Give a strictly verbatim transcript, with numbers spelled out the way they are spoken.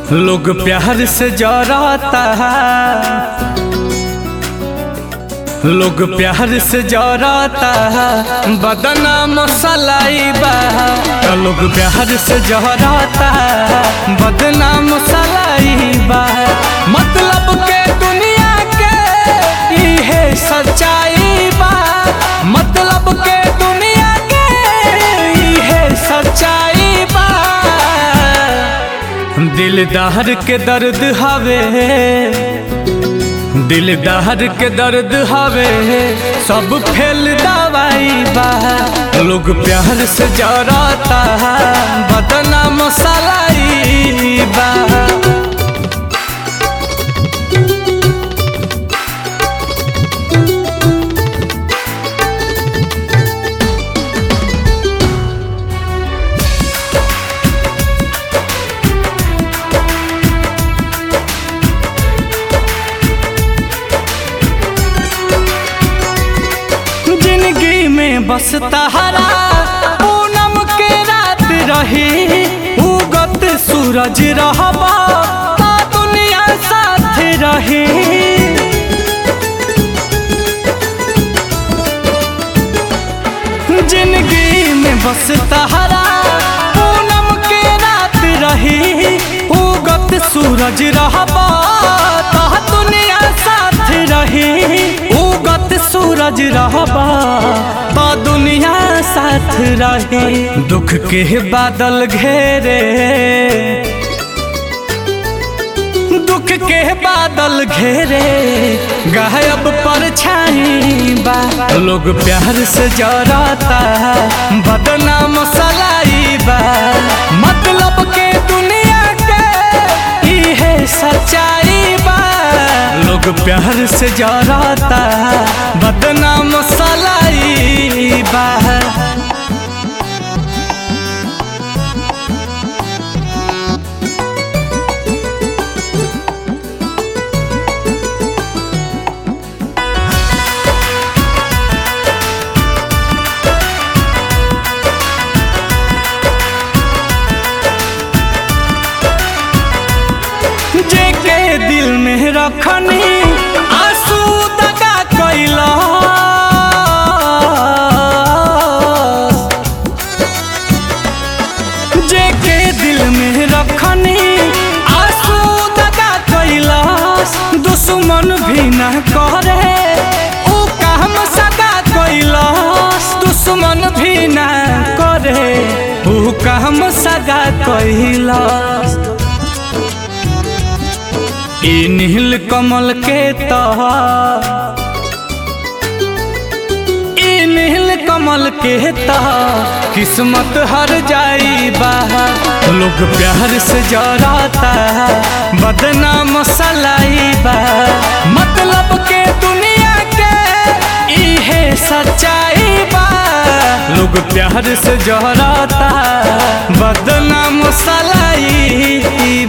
लोग प्यार से जराता है, लोग प्यार से जराता है, बदनाम सलाई बा। लोग प्यार से जराता है, बदनाम सलाई बा। मतलब के दुनिया के इहे सच्चाई बा, मतलब के दुनिया के इहे सच्चाई बा। दिलदार के दर्द हवे, दिलदार के दर्द हवे, सब फेल दवाई बा। लोग प्यार से जराता है, बदनाम सलाई बा। बस तहरा पूनम के रात रही, उगत सूरज रहबा ता दुनिया साथ रही। जिंदगी में बस तहरा पूनम के रात रही, उगत सूरज रहबा ता दुनिया साथ रही। उगत सूरज रहबा तो दुनिया साथ रही। दुख के बादल घेरे, दुख के बादल घेरे, गायब परछाई बा। लोग प्यार से जराता है, बदनाम सलाई बा। मतलब के दुनिया के इहे सच्चाई बा। लोग प्यार से जराता है, बदनाम सलाई बा। जेके दिल में रखनी आंसू दगा कैला, जेके दिल में रखनी आंसू दगा कैला। दुश्मन भी न करे ऊ काम सगा कैला, दुश्मन भी न करे ऊ काम सगा कैला। ई नील कमल के तह, ई नील कमल के तह, किस्मत हर जाई बा। लोग प्यार से जराता है, बदनाम सलाई बा। मतलब के दुनिया के इहे सच्चाई बा। लोग प्यार से जराता है, बदनाम सलाई